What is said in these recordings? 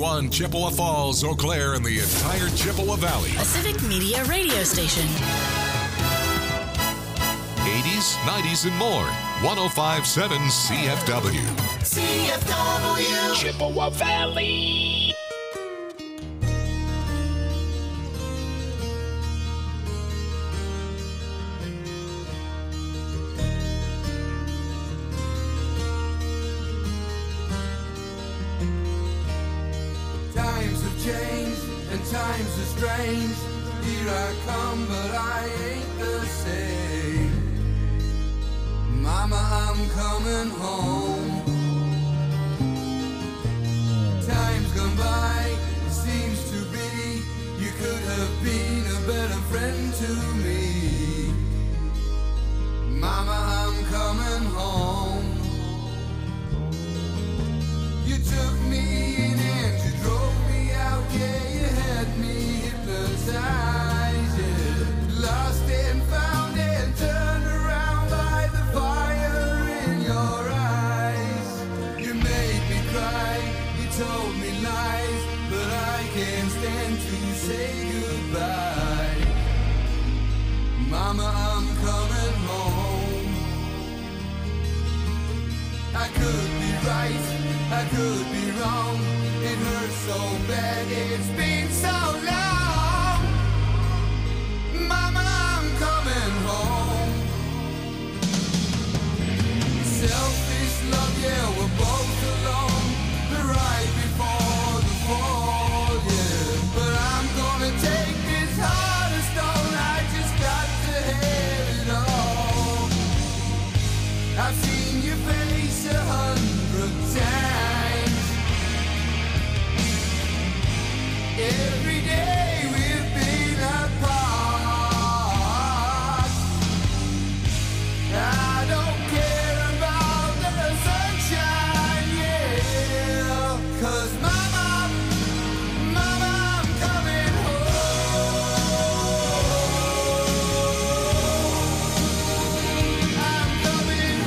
101 Chippewa Falls, Eau Claire, and the entire Chippewa Valley. Pacific Media Radio Station. 80s, 90s, and more. 105.7 CFW. CFW. Chippewa Valley. Times have changed and times are strange. Here I come, but I ain't the same. Mama, I'm coming home. Time's gone by, seems to be. You could have been a better friend to me. Mama, I'm coming home. You took me in and you drove me out, yeah, you had me hypnotized, yeah. Lost and found and turned around by the fire in your eyes. You made me cry, you told me lies, but I can't stand to say goodbye. Mama, I'm coming home. I could be right, I could be wrong. It hurts so bad, it's been so long. Mama, I'm coming home. Selfish love, yeah, we're both alone. The right before the fall, yeah. But I'm gonna take this heart of stone. I just got to have it all. I've seen your face 100 times. Every day we've been apart. I don't care about the sunshine, yeah. 'Cause mama, mama, I'm coming home. I'm coming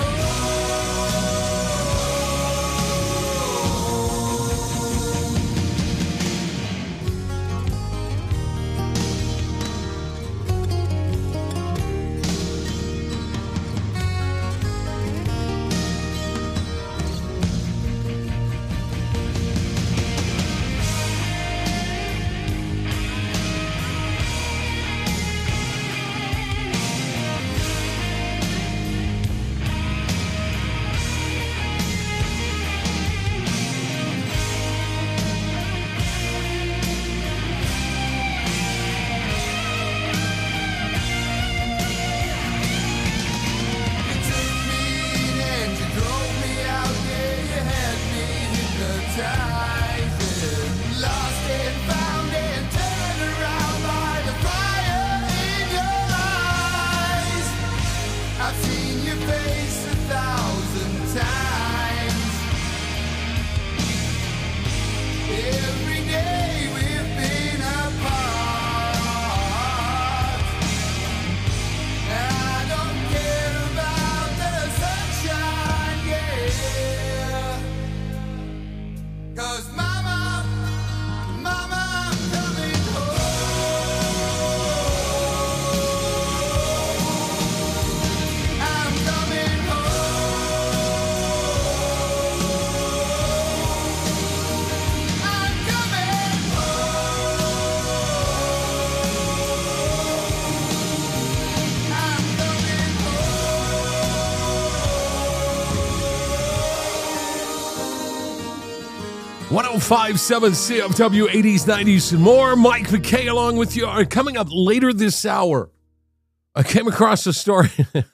.105.7 CFW 80s, 90s, and more. Mike McKay along with you. Coming up later this hour, I came across a story.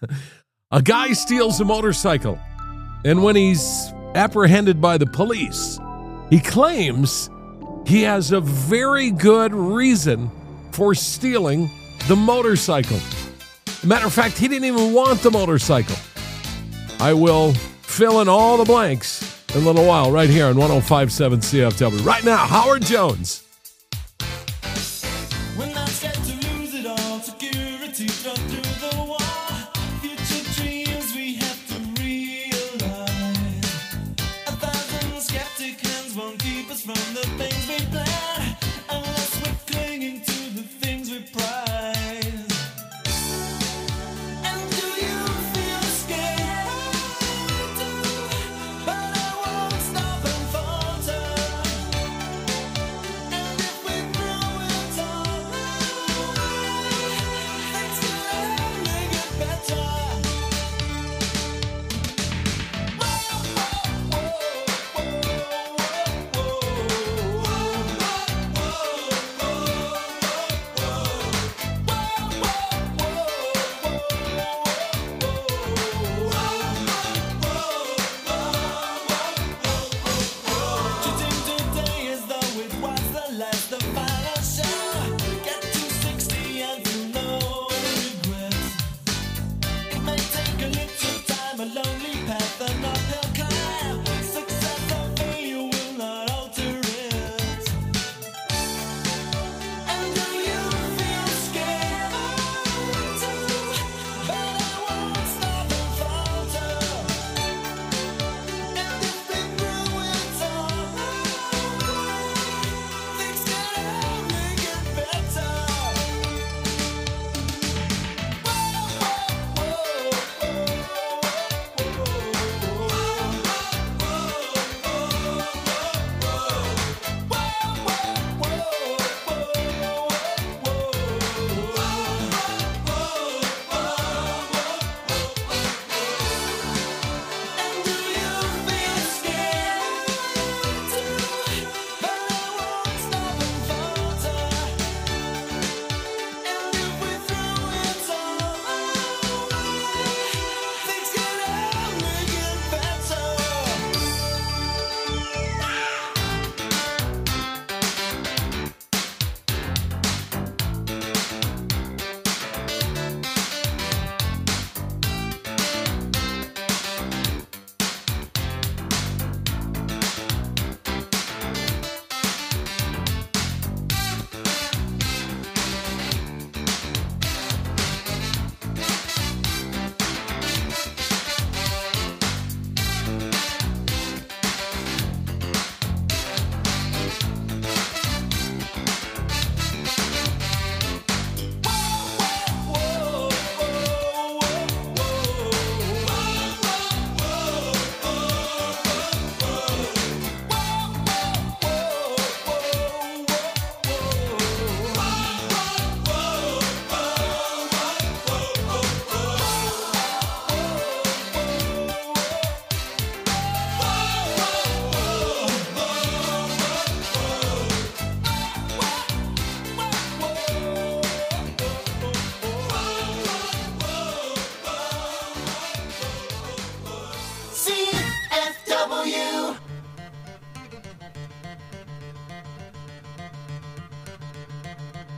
A guy steals a motorcycle, and when he's apprehended by the police, he claims he has a very good reason for stealing the motorcycle. Matter of fact, he didn't even want the motorcycle. I will fill in all the blanks in a little while right here on 105.7 CFW. Right now, Howard Jones. When I'm scared to lose it all, security thrown through the wall. Future dreams we have to realize. 1,000 skeptic hands won't keep us from the things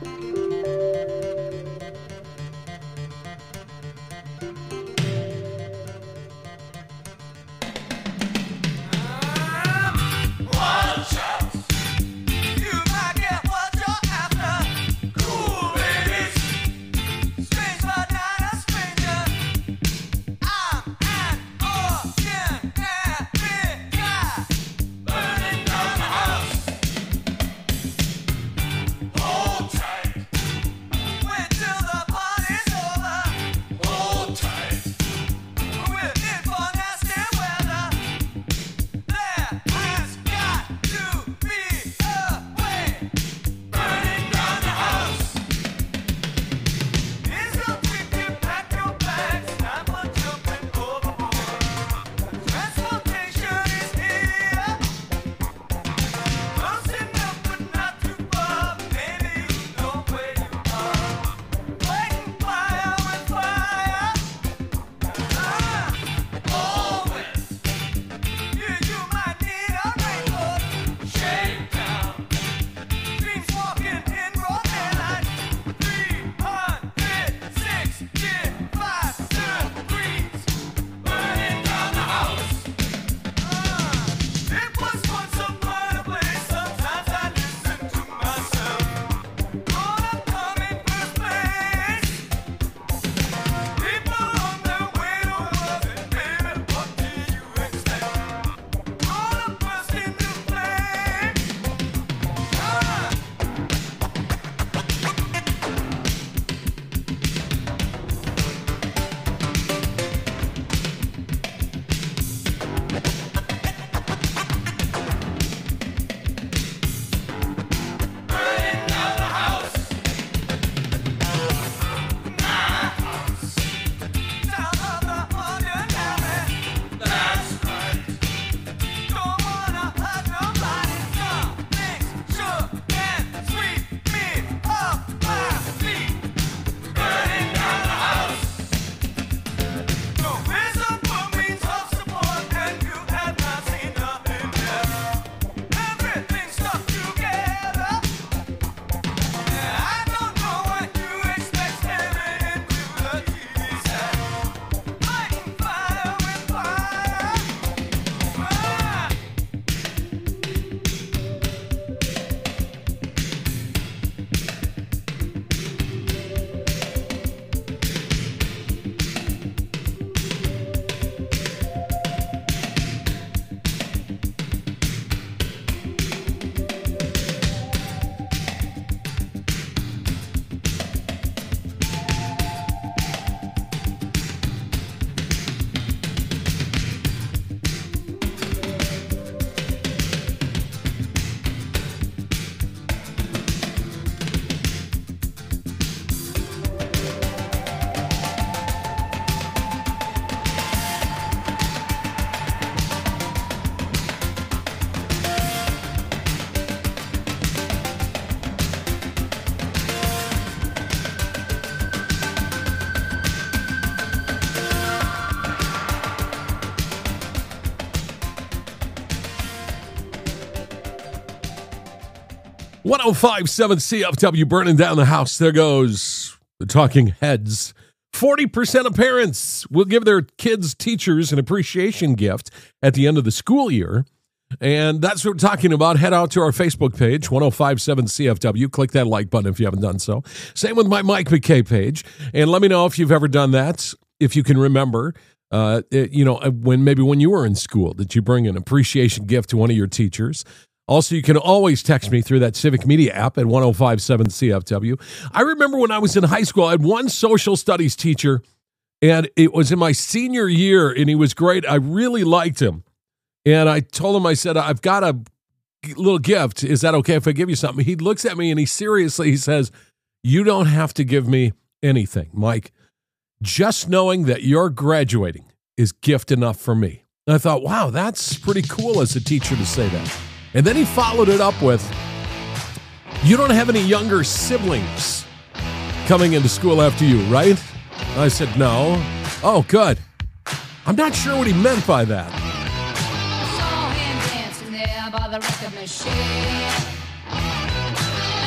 1057 CFW burning down the house. There goes the talking heads. 40% of parents will give their kids' teachers an appreciation gift at the end of the school year. And that's what we're talking about. Head out to our Facebook page, 1057 CFW. Click that like button if you haven't done so. Same with my Mike McKay page. And let me know if you've ever done that, if you can remember, when you were in school, did you bring an appreciation gift to one of your teachers? Also, you can always text me through that Civic Media app at 1057 CFW. I remember when I was in high school, I had one social studies teacher, and it was in my senior year, and he was great. I really liked him. And I told him, I said, I've got a little gift. Is that okay if I give you something? He looks at me, and he says, you don't have to give me anything, Mike. Just knowing that you're graduating is gift enough for me. And I thought, wow, that's pretty cool as a teacher to say that. And then he followed it up with, you don't have any younger siblings coming into school after you, right? I said, no. Oh, good. I'm not sure what he meant by that. I saw him dancing there by the record machine.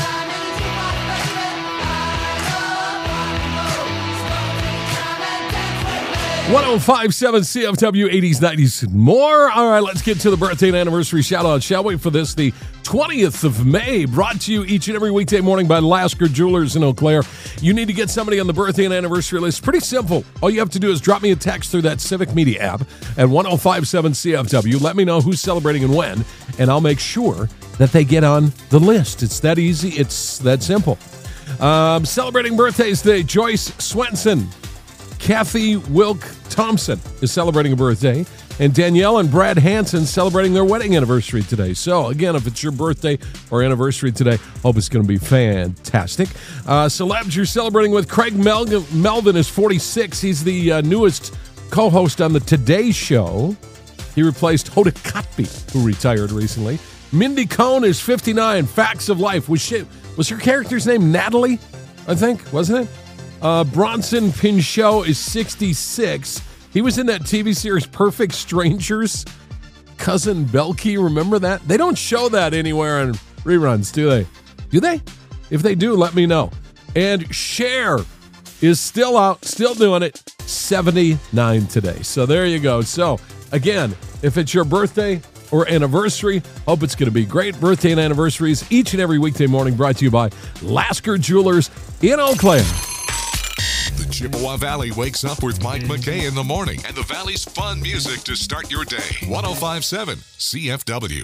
time in the jukebox, baby. I love rock and roll. So take time and dance with me. 1057 CFW 80s, 90s, and more. All right, let's get to the birthday and anniversary shout out, shall we? For this, the 20th of May, brought to you each and every weekday morning by Lasker Jewelers in Eau Claire. You need to get somebody on the birthday and anniversary list. Pretty simple. All you have to do is drop me a text through that Civic Media app at 1057 CFW. Let me know who's celebrating and when, and I'll make sure that they get on the list. It's that easy. It's that simple. Celebrating birthdays today, Joyce Swenson. Kathy Wilk Thompson is celebrating a birthday, and Danielle and Brad Hansen celebrating their wedding anniversary today. So, again, if it's your birthday or anniversary today, hope it's going to be fantastic. Celebs you're celebrating with, Craig Melvin is 46. He's the newest co-host on the Today Show. He replaced Hoda Kotb, who retired recently. Mindy Cohn is 59. Facts of Life. Was her character's name Natalie, I think, wasn't it? Bronson Pinchot is 66. He was in that TV series Perfect Strangers. Cousin Belky, remember that? They don't show that anywhere on reruns, do they? Do they? If they do, let me know. And Cher is still out, still doing it, 79 today. So there you go. So again, if it's your birthday or anniversary, hope it's going to be great. Birthday and anniversaries each and every weekday morning, brought to you by Lasker Jewelers in Eau Claire. The Chippewa Valley wakes up with Mike McKay in the morning and the Valley's fun music to start your day. 1057 CFW.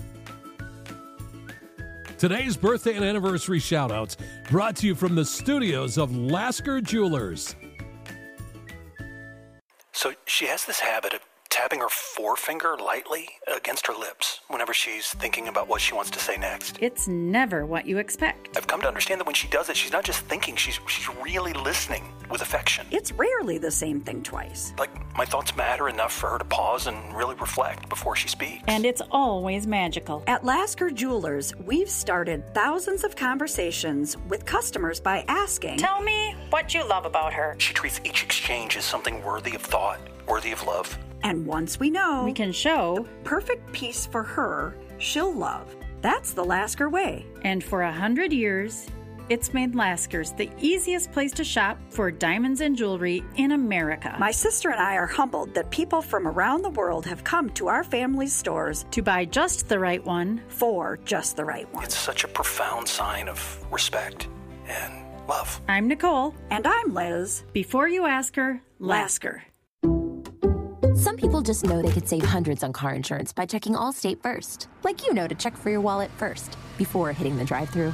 Today's birthday and anniversary shout-outs brought to you from the studios of Lasker Jewelers. So she has this habit of tapping her forefinger lightly against her lips whenever she's thinking about what she wants to say next. It's never what you expect. I've come to understand that when she does it, she's not just thinking, she's really listening with affection. It's rarely the same thing twice. Like, my thoughts matter enough for her to pause and really reflect before she speaks. And it's always magical. At Lasker Jewelers, we've started thousands of conversations with customers by asking, Tell me what you love about her. She treats each exchange as something worthy of thought, worthy of love. and once we know, we can show perfect piece for her, she'll love. That's the Lasker way. And for 100 years, It's made Lasker's the easiest place to shop for diamonds and jewelry in America. My sister and I are humbled that people from around the world have come to our family's stores to buy just the right one for just the right one. It's such a profound sign of respect and love. I'm Nicole. And I'm Liz. Before you ask her, Lasker. Some people just know they could save hundreds on car insurance by checking Allstate first. Like you know to check for your wallet first before hitting the drive-thru.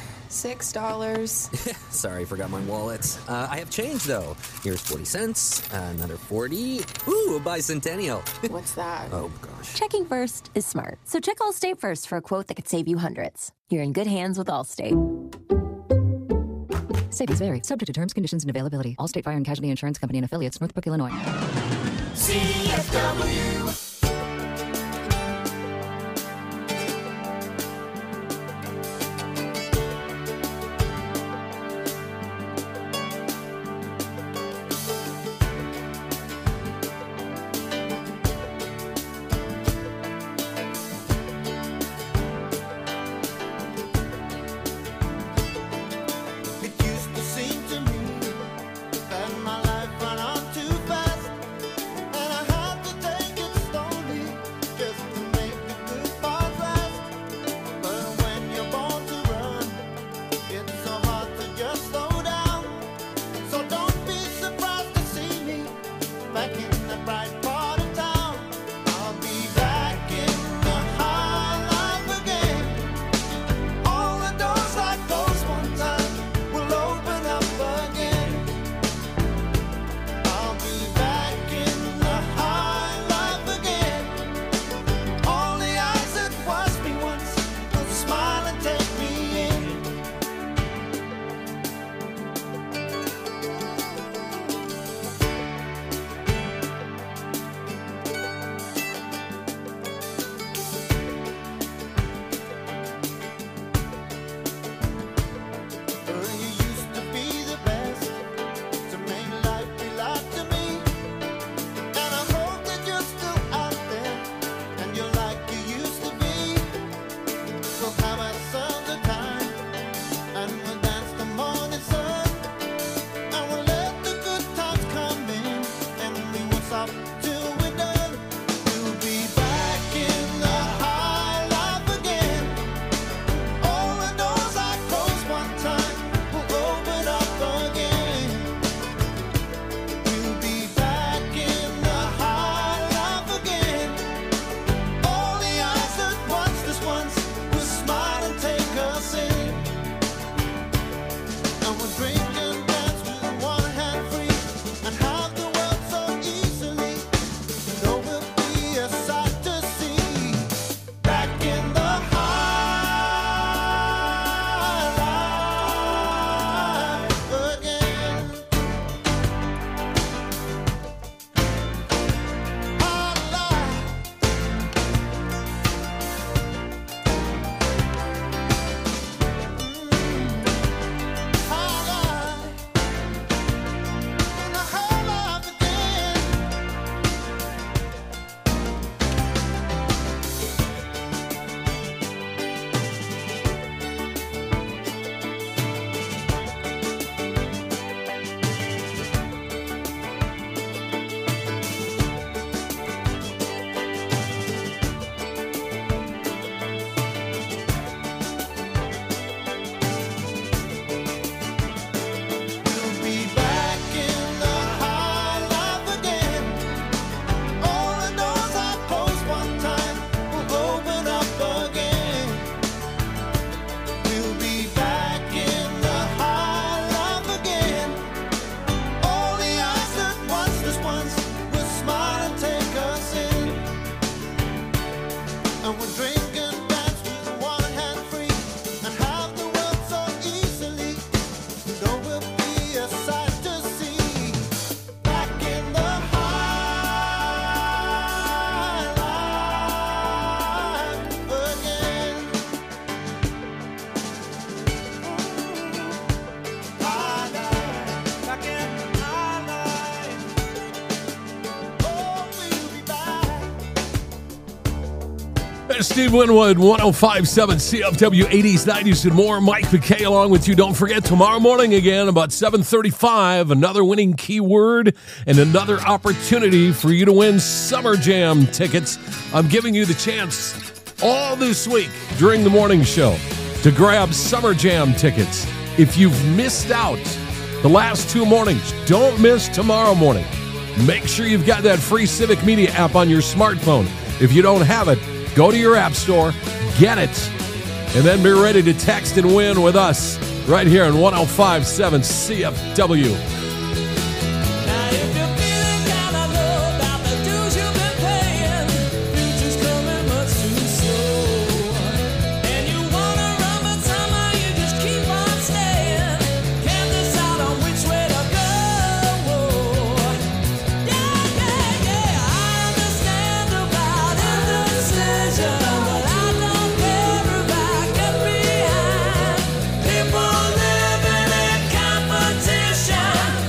$6. Sorry, forgot my wallet. I have change, though. Here's 40 cents, another 40. Ooh, a bicentennial. What's that? Oh, gosh. Checking first is smart. So check Allstate first for a quote that could save you hundreds. You're in good hands with Allstate. Savings vary. Subject to terms, conditions, and availability. Allstate Fire and Casualty Insurance Company and Affiliates, Northbrook, Illinois. CFW. My life ran on too fast, and I had to take it slow. Steve Winwood, 105.7 CFW 80s, 90s, and more. Mike McKay along with you. Don't forget, tomorrow morning again, about 7:35, another winning keyword and another opportunity for you to win Summer Jam tickets. I'm giving you the chance all this week during the morning show to grab Summer Jam tickets. If you've missed out the last two mornings, don't miss tomorrow morning. Make sure you've got that free Civic Media app on your smartphone. If you don't have it, go to your app store, get it, and then be ready to text and win with us right here on 105.7 CFW. People living in competition.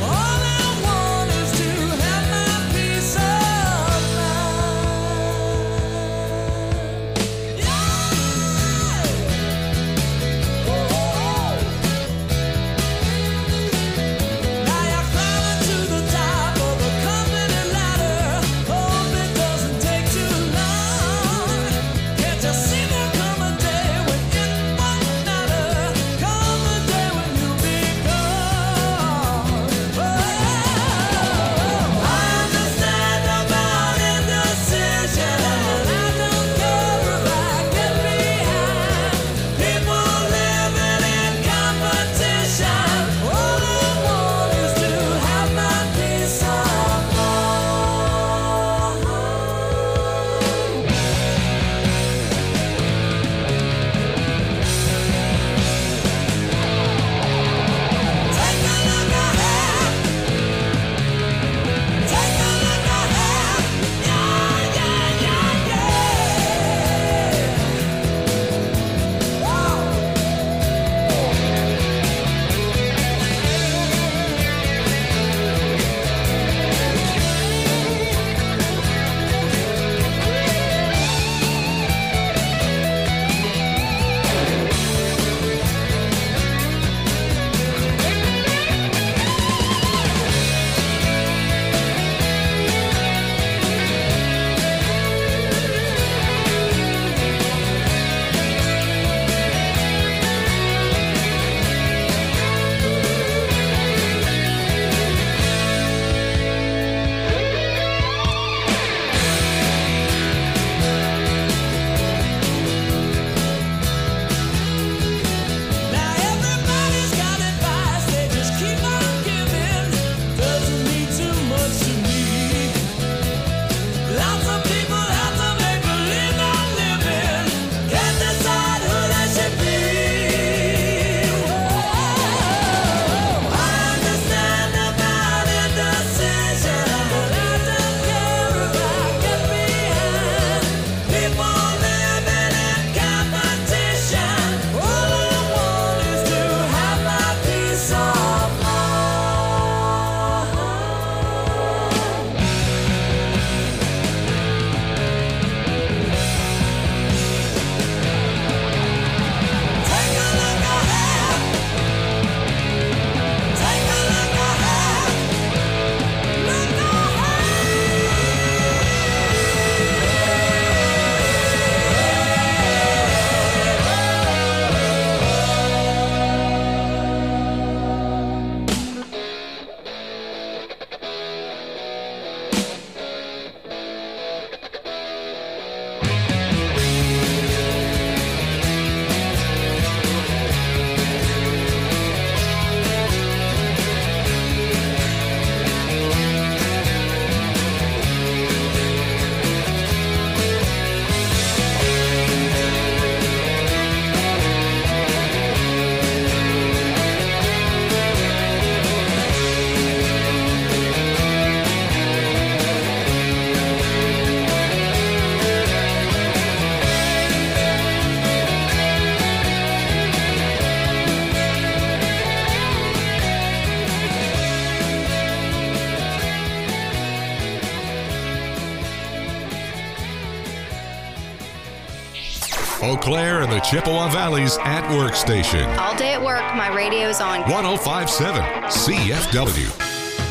Eau Claire and the Chippewa Valley's at work station. All day at work, my radio's on. 1057 CFW.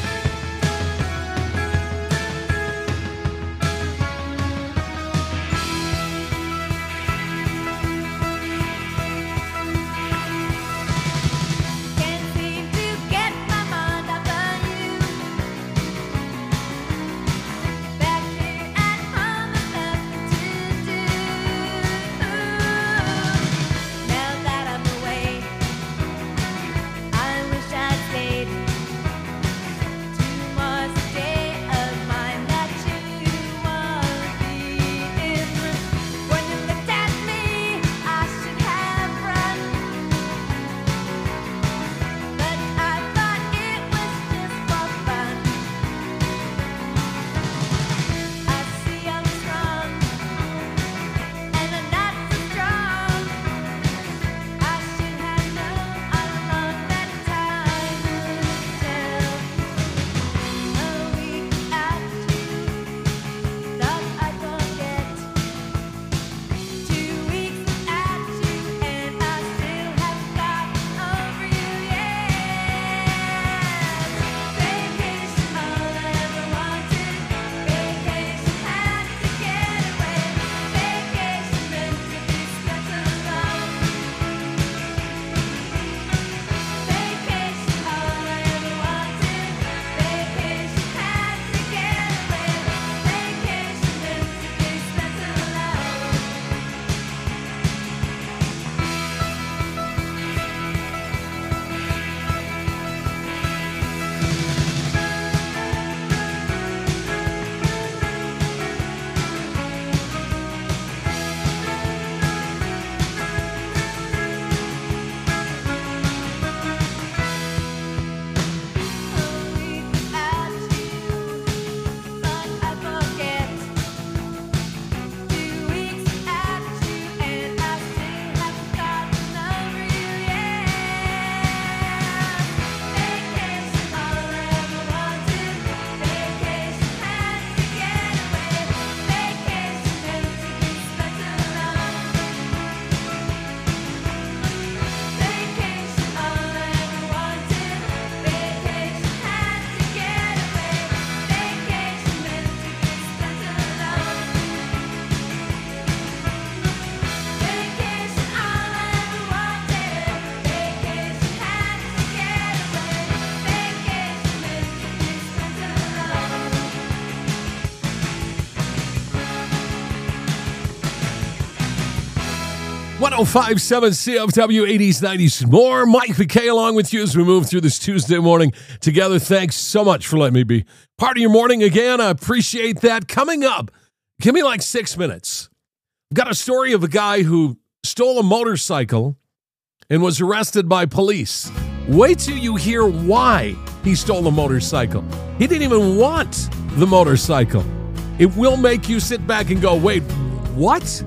.057 CFW 80s, 90s, more. Mike McKay along with you as we move through this Tuesday morning together. Thanks so much for letting me be part of your morning again. I appreciate that. Coming up, give me like 6 minutes. I've got a story of a guy who stole a motorcycle and was arrested by police. Wait till you hear why he stole a motorcycle. He didn't even want the motorcycle. It will make you sit back and go, wait, what?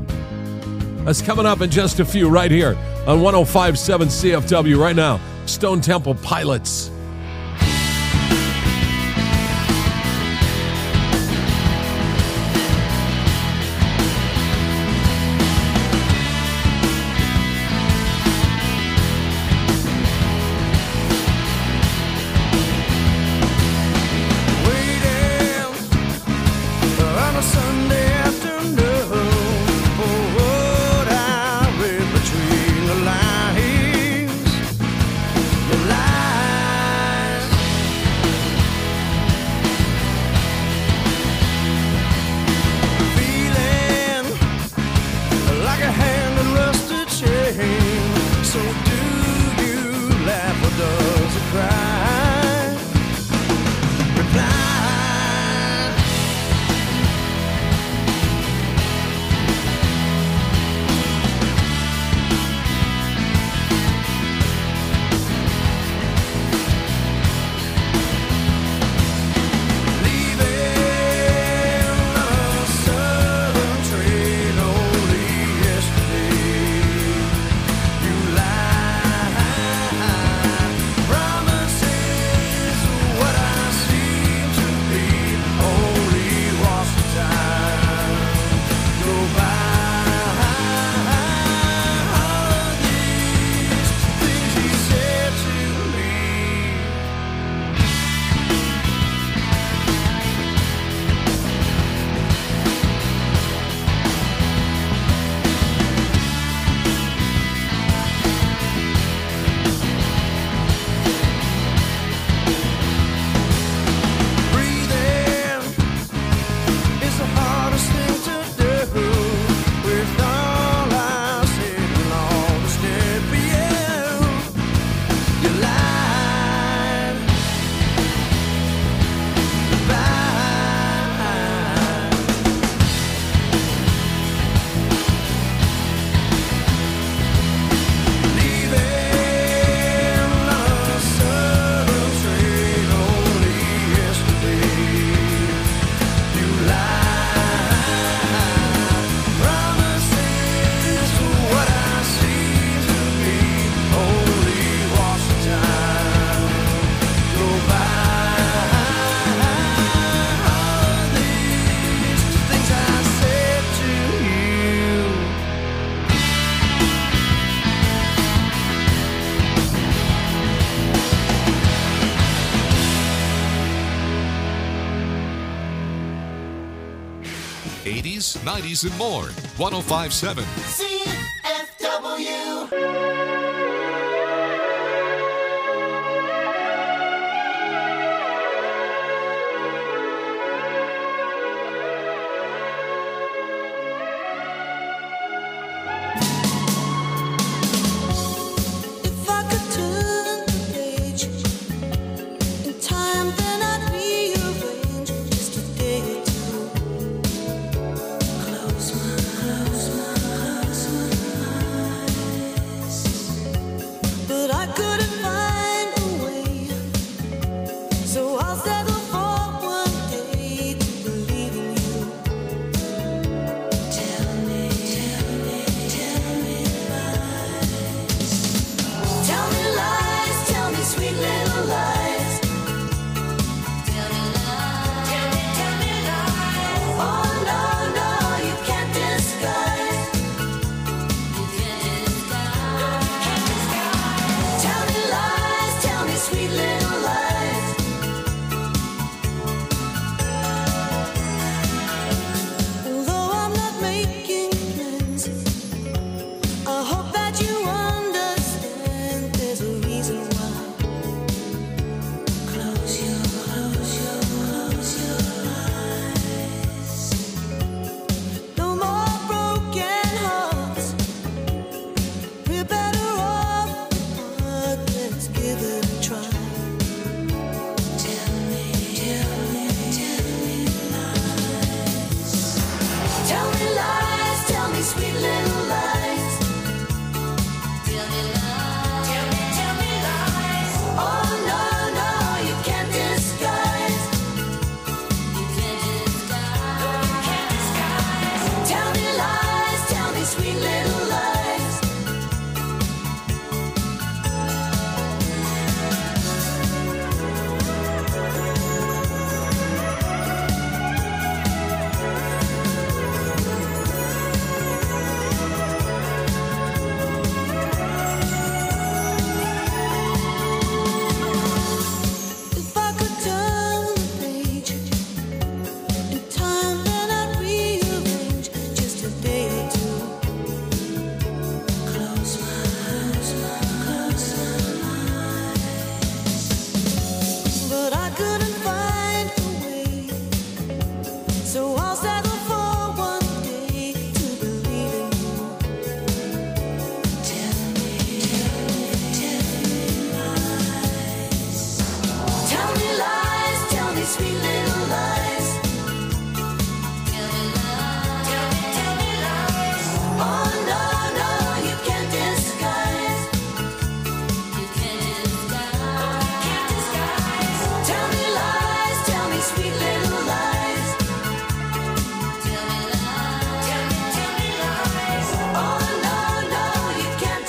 That's coming up in just a few right here on 105.7 CFW right now. Stone Temple Pilots. Between the lines, 80s, 90s, and more. 105.7 CFW. If I could turn the page in time, then I'd rearrange just a day or two. Close my eyes, but I couldn't find a way. So I'll settle for one day to believe in you. Tell me lies, tell me sweet little lies. Tell me lies. Oh no, no, you can't disguise. Tell me lies, tell me sweet little lies. Although I'm not making plans, I hope that you understand there's a reason why. Close your eyes. No more broken hearts. We're better off apart. Let's give it a try. Tell me lies. Tell me lies, tell me sweet little lies. Tell me lies. Oh no, no, you can't disguise. Tell me lies, tell me sweet little lies. If I could turn the page in time, then I'd rearrange just a day or two. Close my eyes, but I couldn't find a way. So I'll settle for one day to believe in you. Tell me lies, tell me sweet little lies. Tell me lies. Oh no, no, you can't disguise. Tell me lies, tell me sweet little lies. Tell me lies. Oh no, no, you can't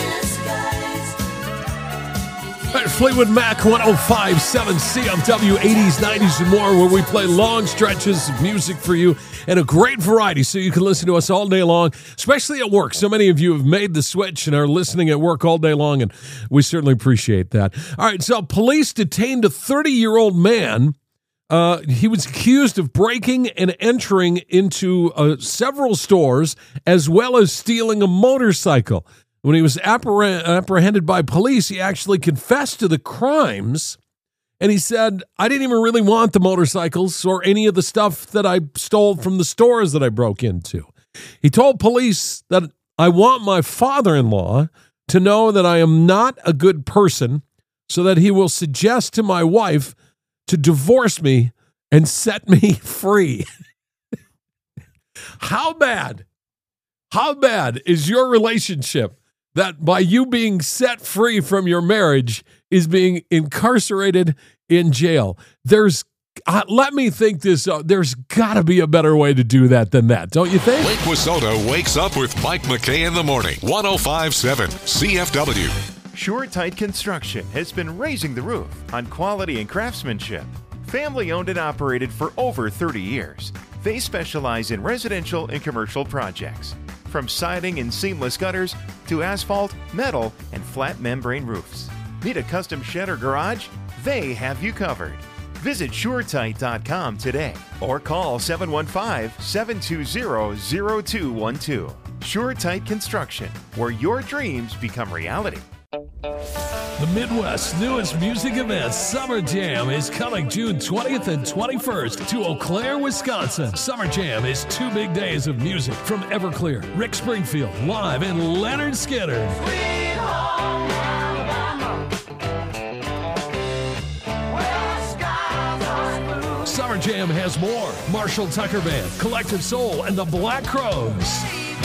disguise. All right, Fleetwood Mac, 105.7 CFW, 80s, 90s, and more, where we play long stretches of music for you and a great variety so you can listen to us all day long, especially at work. So many of you have made the switch and are listening at work all day long, and we certainly appreciate that. All right, so police detained a 30-year-old man. He was accused of breaking and entering into several stores as well as stealing a motorcycle. When he was apprehended by police, he actually confessed to the crimes, and he said, I didn't even really want the motorcycles or any of the stuff that I stole from the stores that I broke into. He told police that I want my father-in-law to know that I am not a good person so that he will suggest to my wife to divorce me and set me free. How bad is your relationship that by you being set free from your marriage is being incarcerated in jail? There's let me think this. There's got to be a better way to do that than that, don't you think? Lake Wissota wakes up with Mike McKay in the morning. 105.7 CFW. SureTight Construction has been raising the roof on quality and craftsmanship. Family owned and operated for over 30 years. They specialize in residential and commercial projects, from siding and seamless gutters to asphalt, metal, and flat membrane roofs. Need a custom shed or garage? They have you covered. Visit SureTight.com today or call 715-720-0212. SureTight Construction, where your dreams become reality. The Midwest's newest music event, Summer Jam, is coming June 20th and 21st to Eau Claire, Wisconsin. Summer Jam is 2 big days of music from Everclear, Rick Springfield, live, and Leonard Skinner. Summer Jam has more. Marshall Tucker Band, Collective Soul, and the Black Crowes.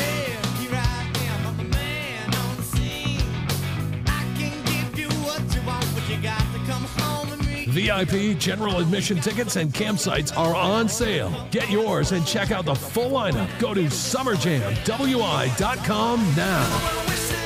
VIP, general admission tickets, and campsites are on sale. Get yours and check out the full lineup. Go to summerjamwi.com now.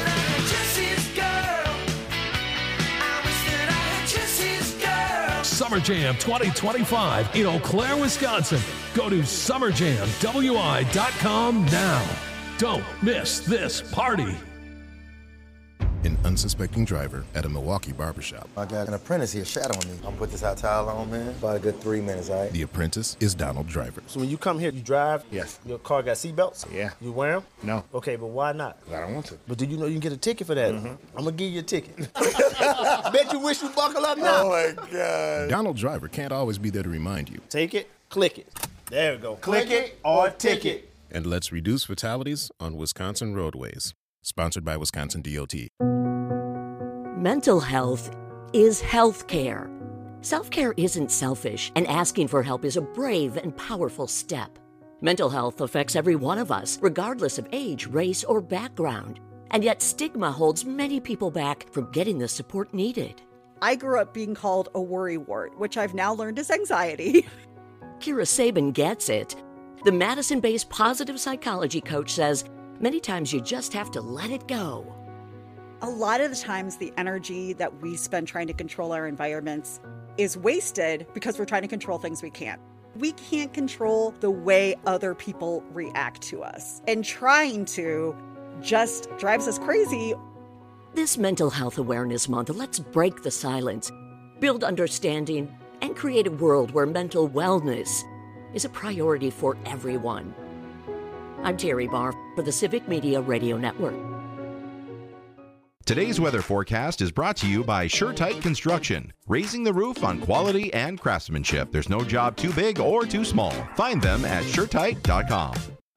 Summer Jam 2025 in Eau Claire, Wisconsin. Go to summerjamwi.com now. Don't miss this party. An unsuspecting driver at a Milwaukee barbershop. I got an apprentice here shadowing me. I'm gonna put this hot towel on, man. About a good 3 minutes, all right? The apprentice is Donald Driver. So when you come here, you drive? Yes. Your car got seatbelts? Yeah. You wear them? No. Okay, but why not? I don't want to. But do you know you can get a ticket for that? I'm gonna give you a ticket. Bet you wish you buckle up now. Oh my God. Donald Driver can't always be there to remind you. Take it, click it. There we go. Click it or ticket. And let's reduce fatalities on Wisconsin roadways. Sponsored by Wisconsin DOT. Mental health is health care. Self-care isn't selfish, and asking for help is a brave and powerful step. Mental health affects every one of us, regardless of age, race, or background. And yet stigma holds many people back from getting the support needed. I grew up being called a worrywart, which I've now learned is anxiety. Kira Sabin gets it. The Madison-based positive psychology coach says many times you just have to let it go. A lot of the times the energy that we spend trying to control our environments is wasted because we're trying to control things we can't. We can't control the way other people react to us. And trying to just drives us crazy. This Mental Health Awareness Month, let's break the silence, build understanding, and create a world where mental wellness is a priority for everyone. I'm Terry Barr for the Civic Media Radio Network. Today's weather forecast is brought to you by SureTight Construction, raising the roof on quality and craftsmanship. There's no job too big or too small. Find them at SureTight.com.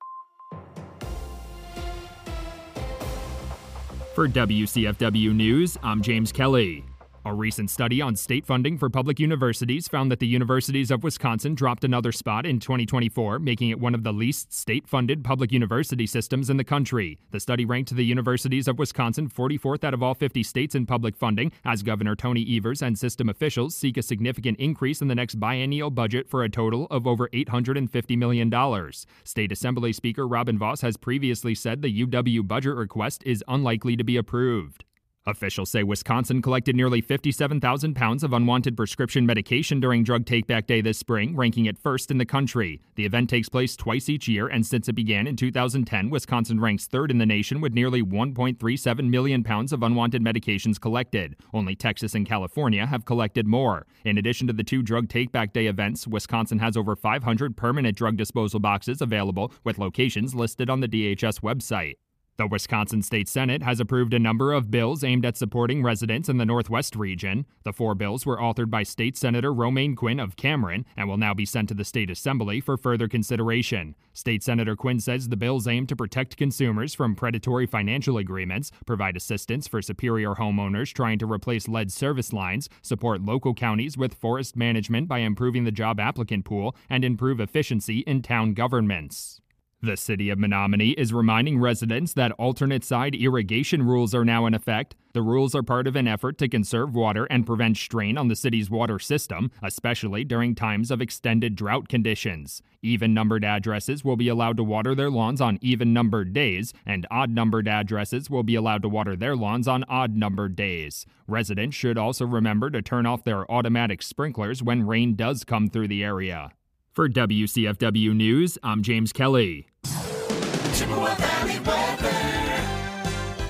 For WCFW News, I'm James Kelly. A recent study on state funding for public universities found that the universities of Wisconsin dropped another spot in 2024, making it one of the least state-funded public university systems in the country. The study ranked the universities of Wisconsin 44th out of all 50 states in public funding, as Governor Tony Evers and system officials seek a significant increase in the next biennial budget for a total of over $850 million. State Assembly Speaker Robin Vos has previously said the UW budget request is unlikely to be approved. Officials say Wisconsin collected nearly 57,000 pounds of unwanted prescription medication during Drug Take-Back Day this spring, ranking it first in the country. The event takes place twice each year, and since it began in 2010, Wisconsin ranks third in the nation with nearly 1.37 million pounds of unwanted medications collected. Only Texas and California have collected more. In addition to the 2 Drug Take-Back Day events, Wisconsin has over 500 permanent drug disposal boxes available, with locations listed on the DHS website. The Wisconsin State Senate has approved a number of bills aimed at supporting residents in the Northwest region. The 4 bills were authored by State Senator Romaine Quinn of Cameron and will now be sent to the State Assembly for further consideration. State Senator Quinn says the bills aim to protect consumers from predatory financial agreements, provide assistance for Superior homeowners trying to replace lead service lines, support local counties with forest management by improving the job applicant pool, and improve efficiency in town governments. The city of Menominee is reminding residents that alternate side irrigation rules are now in effect. The rules are part of an effort to conserve water and prevent strain on the city's water system, especially during times of extended drought conditions. Even-numbered addresses will be allowed to water their lawns on even-numbered days, and odd-numbered addresses will be allowed to water their lawns on odd-numbered days. Residents should also remember to turn off their automatic sprinklers when rain does come through the area. For WCFW News, I'm James Kelly. Chippewa Valley weather.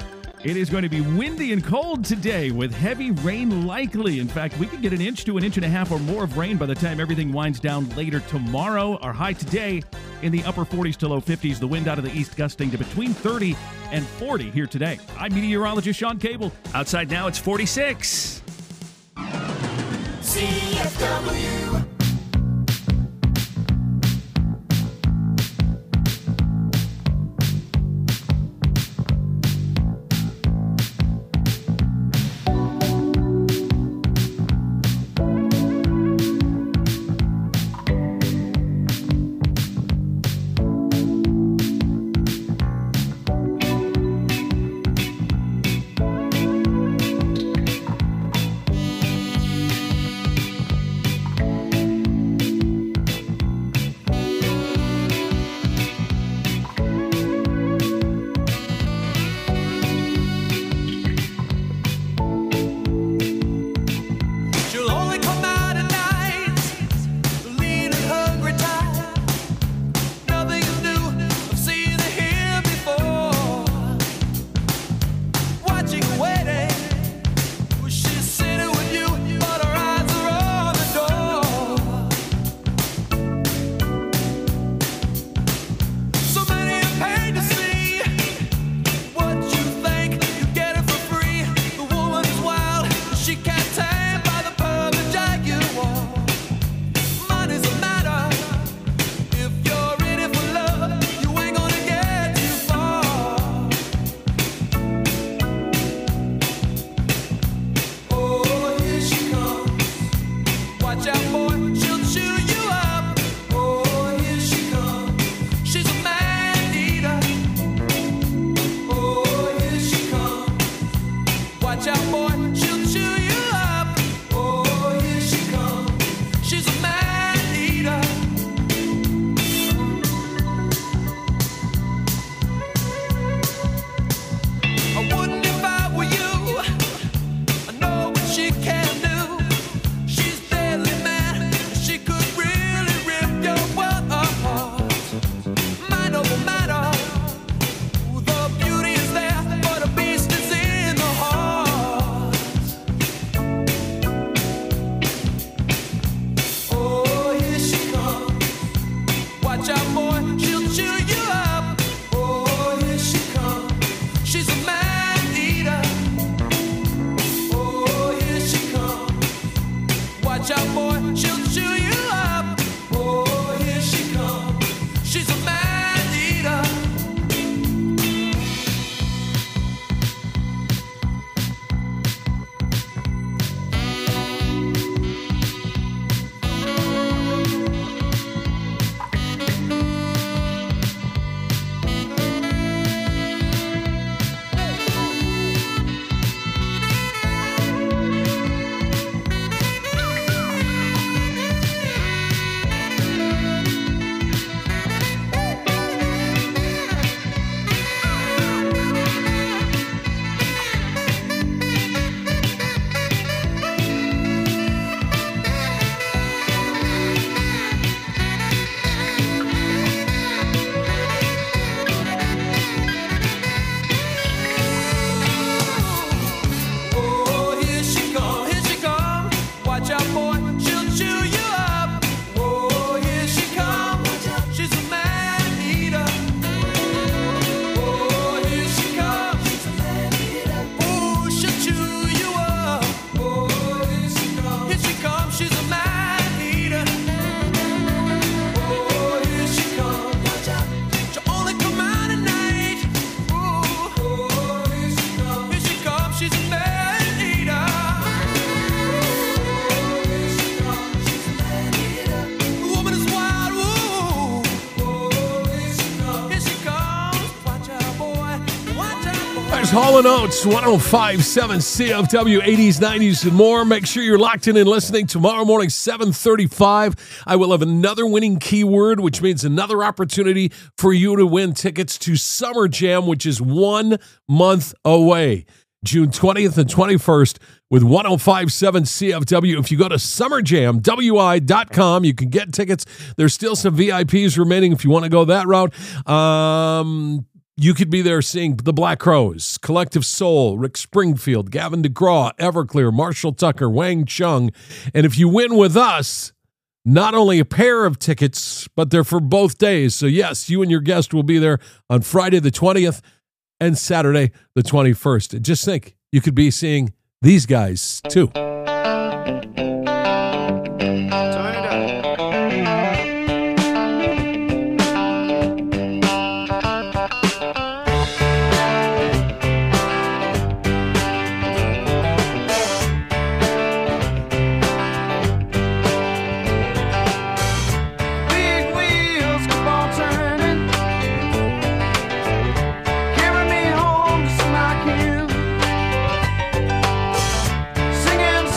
It is going to be windy and cold today with heavy rain likely. In fact, we could get 1 inch to 1.5 inches or more of rain by the time everything winds down later tomorrow. Our high today in the upper 40s to low 50s. The wind out of the east gusting to between 30 and 40 here today. I'm meteorologist Sean Cable. Outside now, it's 46. CFW. Hall & Oates, 105.7 CFW, 80s, 90s, and more. Make sure you're locked in and listening. Tomorrow morning, 7:35, I will have another winning keyword, which means another opportunity for you to win tickets to Summer Jam, which is 1 month away. June 20th and 21st with 105.7 CFW. If you go to summerjamwi.com, you can get tickets. There's still some VIPs remaining if you want to go that route. You could be there seeing the Black Crowes, Collective Soul, Rick Springfield, Gavin DeGraw, Everclear, Marshall Tucker, Wang Chung. And if you win with us, not only a pair of tickets, but they're for both days. So yes, you and your guest will be there on Friday the 20th and Saturday the 21st. And just think, you could be seeing these guys too. Big wheels keep on turning, carry me home to see my kin, singing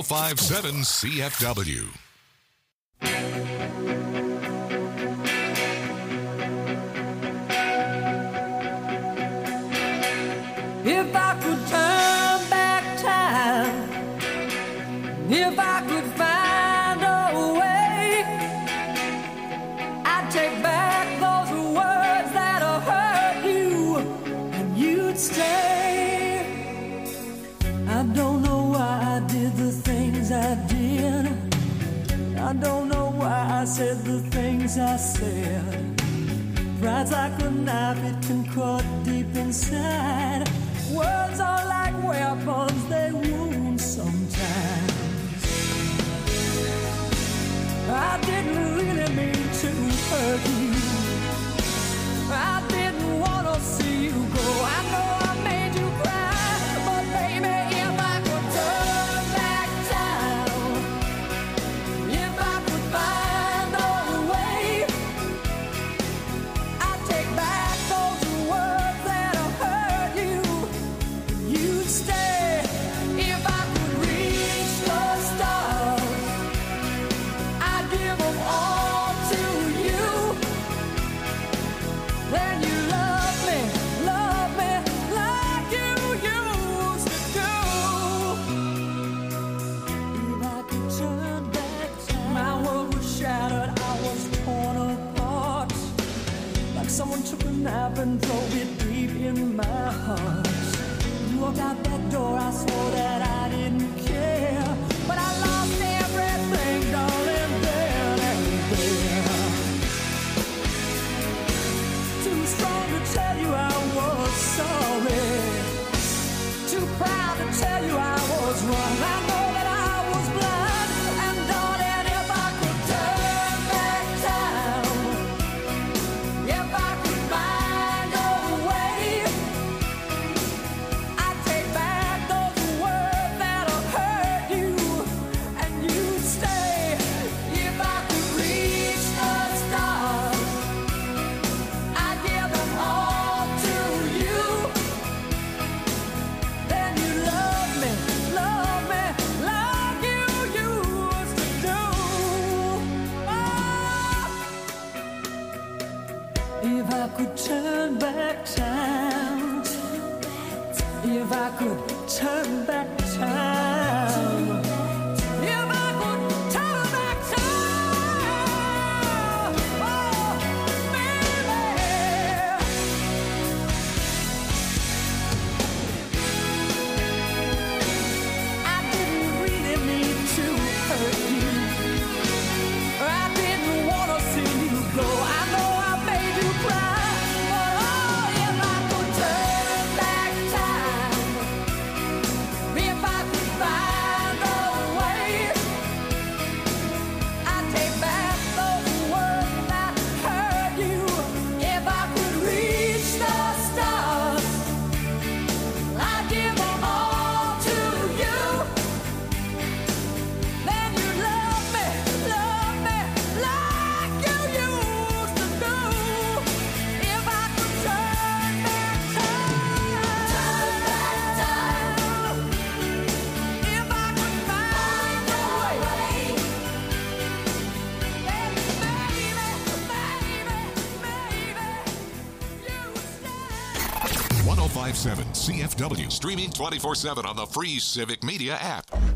1057 CFW. If I could turn back time, if I could find a way, I'd take back those words that hurt you, and you'd stay. I don't know why I did the things I did. I don't know why I said the things I said. Pride's like a knife, it can cut deep inside. Words are like weapons, they wound sometimes. I didn't really mean to hurt you. I didn't want to see you go. I know I made you cry, but baby, if I could turn back time, if I could find a way, I'd take back those words that hurt you. You'd stay. If I could reach the stars, I'd give them all to you. Then you love me like you used to do. If I could turn back time, my world was shattered, I was torn apart. Like someone took a knife and drove it deep in my heart. You walked out that door, I swore that I didn't care. But I lost everything, darling, then and there. Too strong to tell you I was sorry. Too proud to tell you I was wrong. I know that I was blind. And darling, if I could turn back time, if I could find a way, I'd take back those words that hurt you, and you'd stay. If I could reach the stars, I'd give them all to you. Then you love me like you used to do. If I could turn back time, if I could turn back time, if I could turn back time, oh, baby. I didn't really mean to hurt you. I didn't want to see you go. I know I made you cry, but oh, if I could turn back time, if I could find a way, I'd take back those words that hurt you. If I could reach the stars, I'd give them all to you. Then you love me like you used to do. If I could turn back time, if I could find a way, then baby, you stay. 1057 CFW, streaming 24/7 on the free Civic Media app.